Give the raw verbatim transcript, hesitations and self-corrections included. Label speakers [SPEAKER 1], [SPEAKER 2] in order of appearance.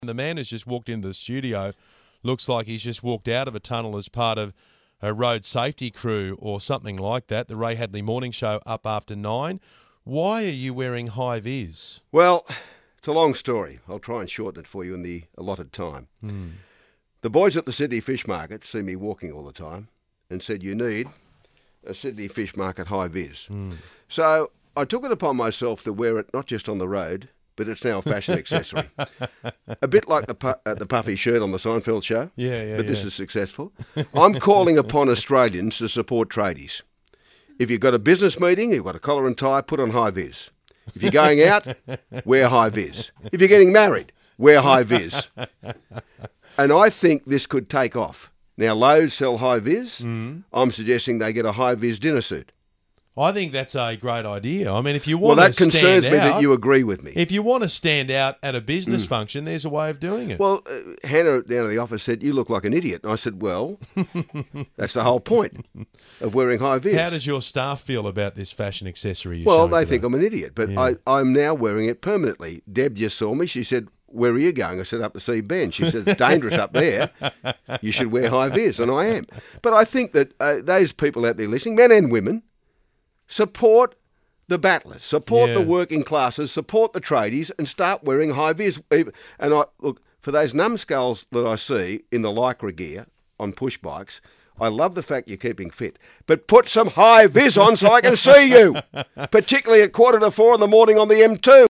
[SPEAKER 1] The man has just walked into the studio. Looks like he's just walked out of a tunnel as part of a road safety crew or something like that. The Ray Hadley Morning Show up after nine. Why are you wearing high vis?
[SPEAKER 2] Well, it's a long story. I'll try and shorten it for you in the allotted time.
[SPEAKER 1] Hmm.
[SPEAKER 2] The boys at the Sydney Fish Market see me walking all the time and said, you need a Sydney Fish Market high vis.
[SPEAKER 1] Hmm.
[SPEAKER 2] So I took it upon myself to wear it not just on the road, but it's now a fashion accessory. A bit like the pu- uh, the puffy shirt on the Seinfeld show,
[SPEAKER 1] Yeah, yeah,
[SPEAKER 2] but this
[SPEAKER 1] yeah.
[SPEAKER 2] is successful. I'm calling upon Australians to support tradies. If you've got a business meeting, you've got a collar and tie, put on high vis. If you're going out, wear high vis. If you're getting married, wear high vis. And I think this could take off. Now, Lowe's sell high vis.
[SPEAKER 1] Mm.
[SPEAKER 2] I'm suggesting they get a high vis dinner suit.
[SPEAKER 1] I think that's a great idea. I mean, if you
[SPEAKER 2] Well,
[SPEAKER 1] want
[SPEAKER 2] that
[SPEAKER 1] to
[SPEAKER 2] concerns
[SPEAKER 1] stand
[SPEAKER 2] me
[SPEAKER 1] out,
[SPEAKER 2] that you agree with me.
[SPEAKER 1] if you want to stand out at a business function, there's a way of doing it.
[SPEAKER 2] Well, uh, Hannah down at the office said, you look like an idiot. And I said, well, that's the whole point of wearing high vis.
[SPEAKER 1] How does your staff feel about this fashion accessory? You're
[SPEAKER 2] well,
[SPEAKER 1] showing
[SPEAKER 2] they
[SPEAKER 1] today?
[SPEAKER 2] think I'm an idiot, but
[SPEAKER 1] Yeah.
[SPEAKER 2] I, I'm now wearing it permanently. Deb just saw me. She said, where are you going? I said, up to see Ben. She said, it's dangerous up there. You should wear high vis, and I am. But I think that uh, those people out there listening, men and women, support the battlers, support
[SPEAKER 1] Yeah.
[SPEAKER 2] the working classes, support the tradies, and start wearing high vis. And I look, for those numbskulls that I see in the lycra gear on push bikes, I love the fact you're keeping fit, but put some high vis on so I can see you, particularly at quarter to four in the morning on the M two.